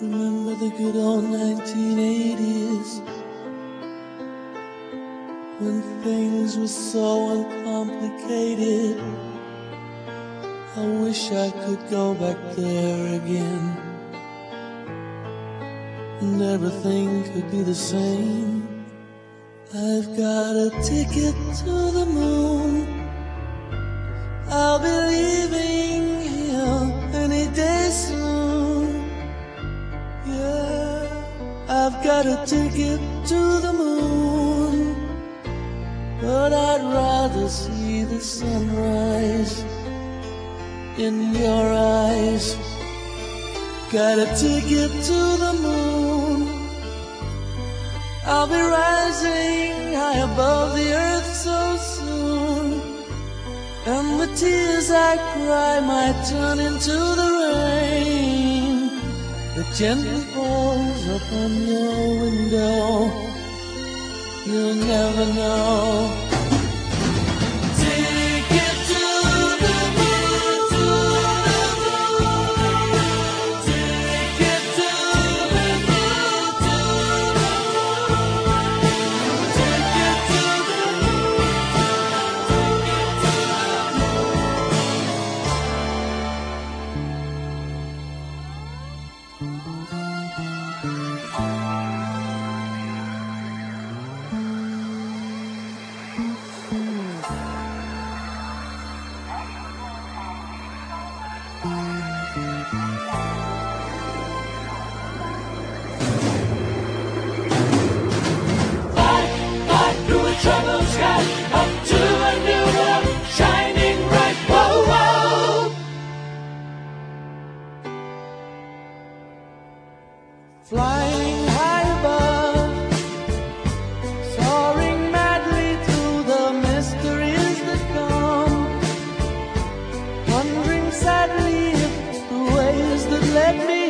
Remember the good old 1980s, when things were so uncomplicated. I wish I could go back there again, and everything could be the same. I've got a ticket to the moon. I'll be leaving here any day soon. Yeah, I've got a ticket to the moon, but I'd rather see the sunrise in your eyes. Got a ticket to the moon. I'll be rising high above the earth so soon, and the tears I cry might turn into the rain that gently falls upon your window. You'll never know. Ticket to the moon, to the moon. Ticket to the moon, to the moon. Ticket to the moon, ticket to the through a troubled sky, up to a new world, shining bright. Whoa, whoa. Flying high above, soaring madly through the mysteries that come, wondering sadly if the ways that led me